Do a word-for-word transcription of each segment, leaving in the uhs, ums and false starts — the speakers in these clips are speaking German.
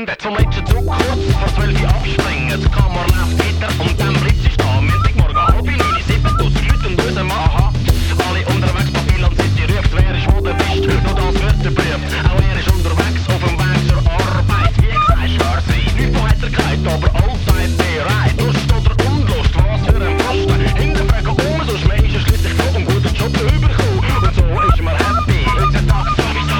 Ende. Zum letzten Zug kurz vor zwölf Uhr abspringen. Die Kamera läuft weiter und dann bleibt sie stehen. Montagmorgen halb neun, siebentausend Leute und unser Mann. Aha. Alle unterwegs, Babylon City ruft, wer ist wo du bist? Nur das wird der Brief. Auch er ist unterwegs auf dem Weg zur Arbeit. Wie gesagt, schwer sein. Nicht von Heiterkeit, aber allzeit bereit. Lust oder Unlust, was für ein Posten. Hinterfragen um, so schmeckst du schliesslich doch einen guten Job überkommen. Und so ist man happy. Unser Tag sowieso.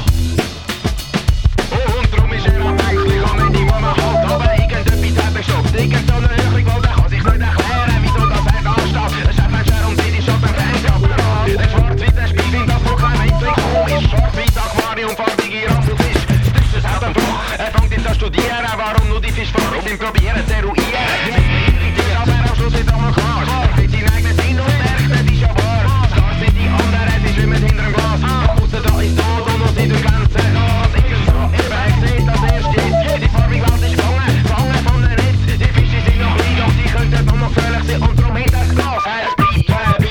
Oh, und drum ist er abhängig an die, wo man halt. Aber irgendetwas hat er gestoppt. Irgend so eine Höchung, weil der kann sich nicht erklären, wieso das er da steht. Ein Chefmanager und sie ist schon beim Fernsehapparat. Ein schwarz-weißer Spielfilm, das wohl kein Mainstream ist. Schwarz-weiß Aquarium, farbige Rambusisch. Das ist halt ein Bruch. Er fängt jetzt an studieren, warum nur die Fischfahrer und ihn probieren zu eruieren. Sie müssen irritieren, aber am Schluss ist einmal klar. Er sieht seinen eigenen Sinn und merkt, das ist ja wahr. Klar sind die anderen, sie schwimmen hinter dem Glas. Außer da ist Tod und noch sind durch Grenzen. Was ist so? Eben, er sieht das erst jetzt. Die farbige Welt ist gegangen, gefangen von der Netz. Die Fische sind noch klein, doch die könnten noch noch gefährlich sein. Und darum hinter das Glas, es bleibt dabei.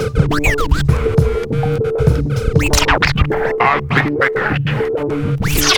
I'll be back.